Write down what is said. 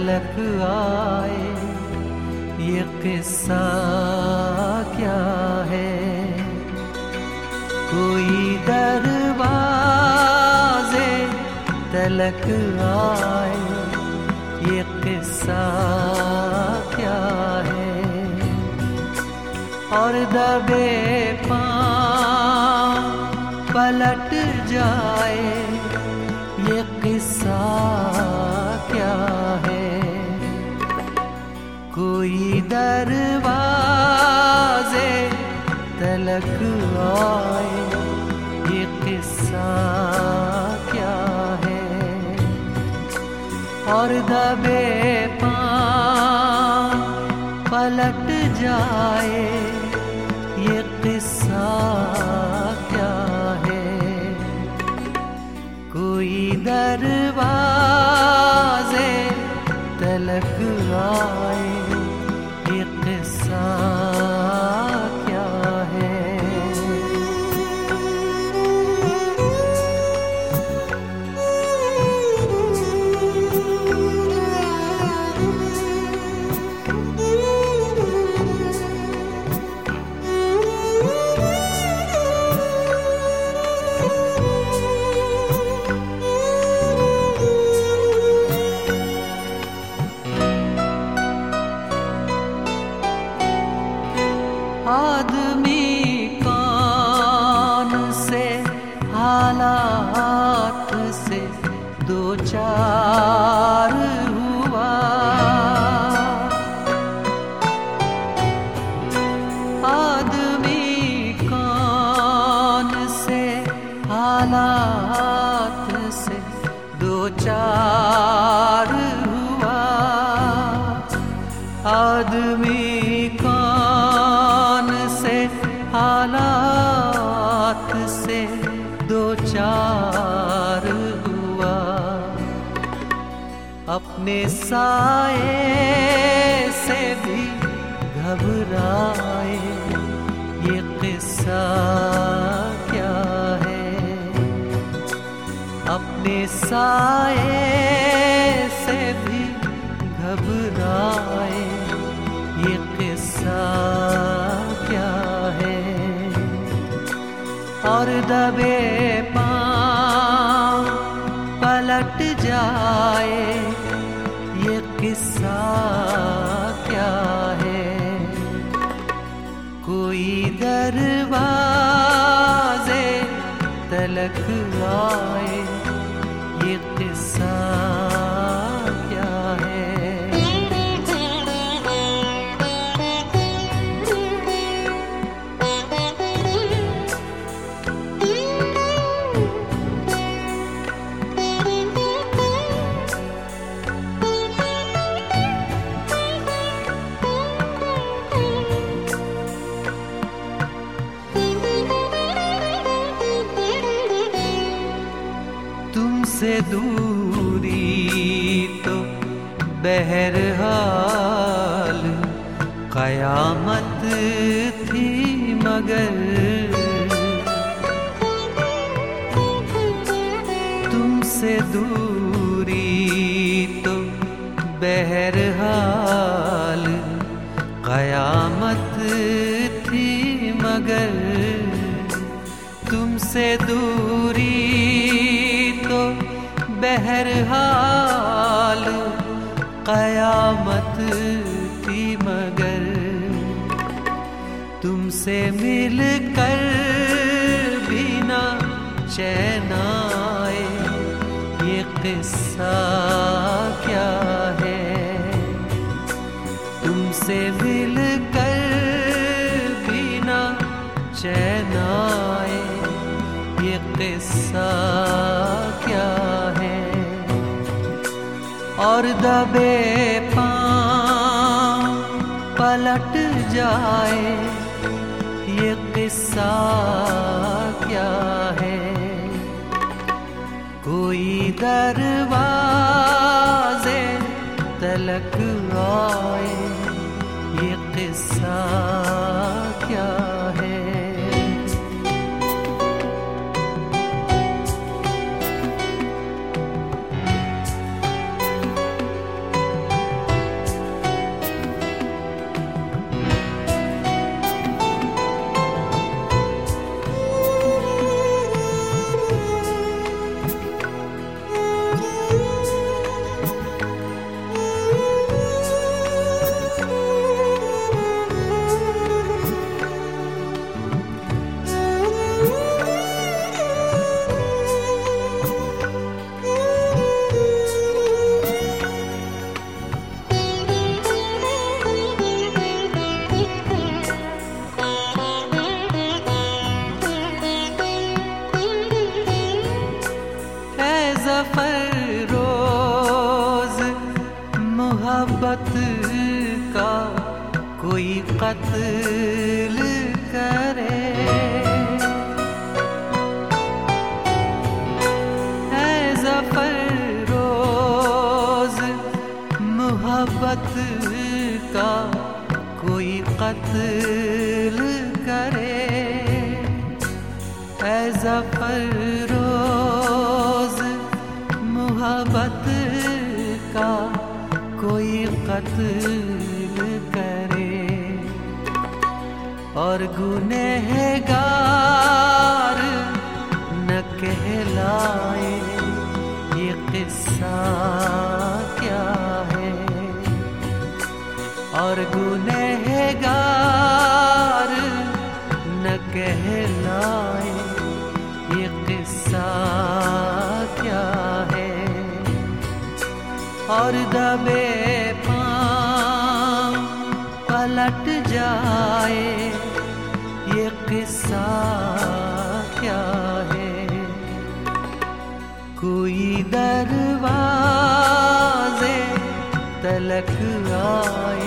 तलक आए, ये किस्सा क्या है। कोई दरवाजे तलक आए, ये किस्सा क्या है। और दबे पांव पलट जाए, ये किस्सा क्या है। कोई दरवाजे तलक आए, ये किस्सा क्या है। और दबे पांव पलट जाए, ये किस्सा क्या है। कोई दरवाजे तलक आए, ये किस्सा क्या है। आदमी कौन से हालात से दो चार हुआ। आदमी कौन से हालात से दो चार हुआ। आदमी हालात से दो चार हुआ। अपने साए से भी घबराए, ये किस्सा क्या है। अपने साए से भी घबराए, ये किस्सा क्या है। और दबे पांव पलट जाए, ये किस्सा क्या है। कोई दरवाजे तलक आए, ये किस्सा क्या है। तुमसे दूरी तो बहरहाल क़यामत थी, मगर तुमसे दूरी तो बहरहाल क़यामत थी, मगर तुमसे दूरी तो बहरहाल क़यामत थी, मगर तुमसे मिलकर भी ना चैन आए, ये किस्सा क्या है। तुमसे मिलकर भी ना चैन आए, ये किस्सा क्या है। और दबे पांव पलट जाए, ये किस्सा क्या है। कोई दरवाजे तलक आए, ये किस्सा क्या है। कोई कत्ल करे। है ज़फ़रोज़ मोहब्बत का कोई कत्ल करे। है ज़फ़रोज़ मोहब्बत का कोई कत्ल करे। और गुनहगार न कहलाए, ये किस्सा क्या है। और गुनहगार न कहलाए, ये किस्सा क्या है। और दबे पाँव पलट जाए, ये किस्सा क्या है। कोई दरवाजे तलक आए,